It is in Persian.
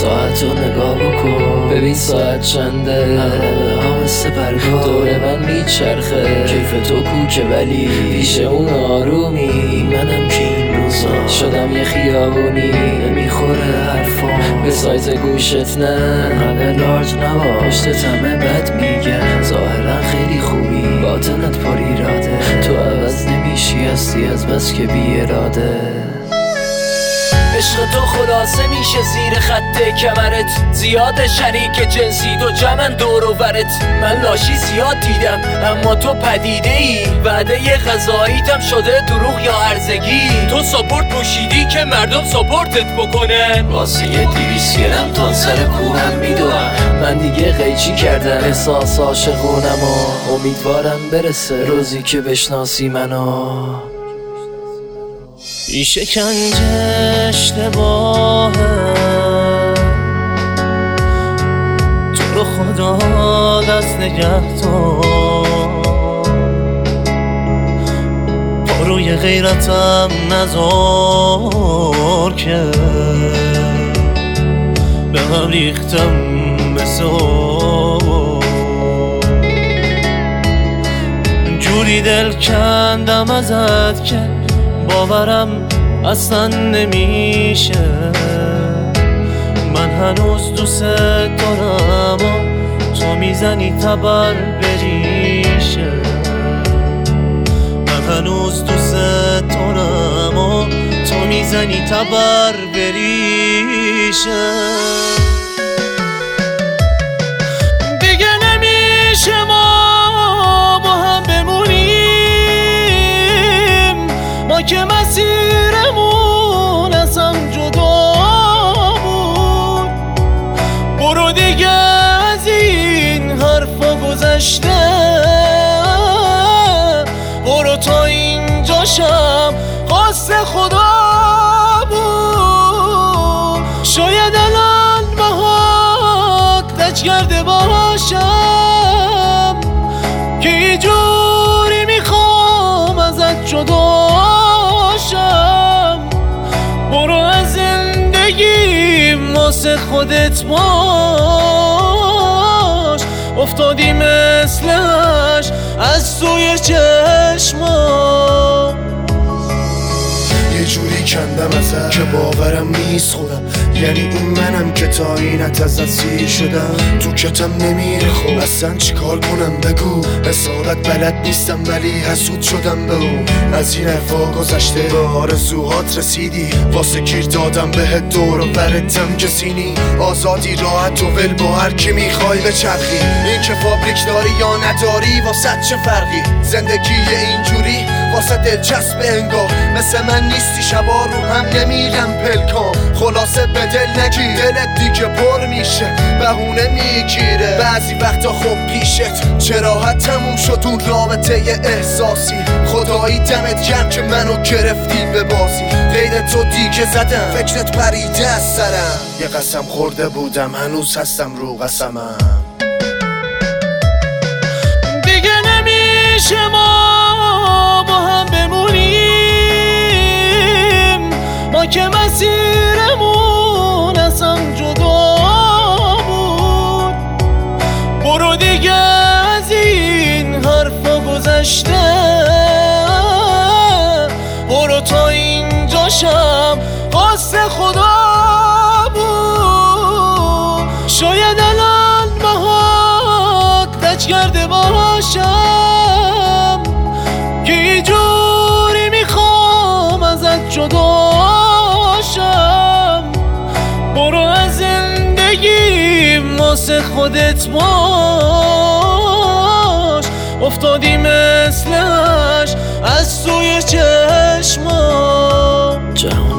ساعتو نگاه بکن، ببین ساعت چنده، عقربه ها مثل پرگاه دور من میچرخه. کیف تو کوکه ولی پیش اون آرومی، منم که این روزا شدم یه خیابونی. نمیخوره حرفام به سایت گوشت، نه انقدر لارج نباش، تمه بد میگن. ظاهرا خیلی خوبی باطنت پر ایراده، تو عوض نمیشی هستی از بس که بی اراده. عشق تو خلاصه میشه زیر خط کمرت، زیاد شریک جنسی تو جمعن دور و برت. من لاشی زیاد دیدم اما تو پدیده ای، وعده غذاییتم شده دروغ یا هرزگی. تو ساپورت پوشیدی که مردم ساپورتت بکنن، واسه یه 200 گرم تا سر کوهم میدوام. من دیگه قیچی کردم احساس عاشقونم و امیدوارم برسه روزی که بشناسی منو. این شکنجه اشتباهه، تو رو خدا دست نگهدار، پا روی غیرتم نذار که به هم ریختم مثل جوری دل کندم ازت که باورم اصلا نمیشه. من هنوز دوست دارم و تو میزنی تبر بریشه. من هنوز دوست دارم و تو میزنی تبر بریشه. دیگه نمیشه ما با هم بمونیم، ما که مسیرمون از هم جدا بود. برو دیگه از این حرفا گذشته، برو تا اینجاشم خواست خدا بود. شاید الان باهات لج کرده باشم که یه جوری میخوام ازت جدا شم. برو از زندگیم واسه خودت باش، افتادی مثلش از توی چشمام. یه جوری کندم ازت که باورم نیست خودم، یعنی این منم که تا اینت ازت سیر شدم. تو کتم نمیره خب اصلا چیکار کنم بگو، حسابت بلد نیستم ولی حسود شدم به او. از این حرفا گذشته به آرزوهات رسیدی، واسه گیر دادم بهت دور و برتم کسی نی. آزادی راحت و ول با هر کی میخوای بچرخی، این که فابریک داری یا نداری واسه چه فرقی. زندگی اینجوری واسه دلچسب انگار، مثل من نیستی شبا رو هم نمیرم پلکام. خلاصه به دل نگیر، دلت دیگه پر میشه بهونه میگیره. بعضی وقتا خوب پیشت چه راحت تموم شد اون رابطه احساسی. خدایی دمت گرم که منو گرفتی به بازی، غیر تو دیگه زدم فکرت پریده از سرم. یه قسم خورده بودم هنوز هستم رو قسمم. دیگه نمیشه ما با هم بمونیم، ما که مسیرمون از هم جدا بود. برو دیگه از این حرفا گذشته، برو تا اینجاشم خواست خدا بود. شاید الان باهات لج کرده باشم که یه جوری میخوام ازت جدا شم. برو از زندگیم واسه خودت باش، افتادی مثلش از توی چشمام.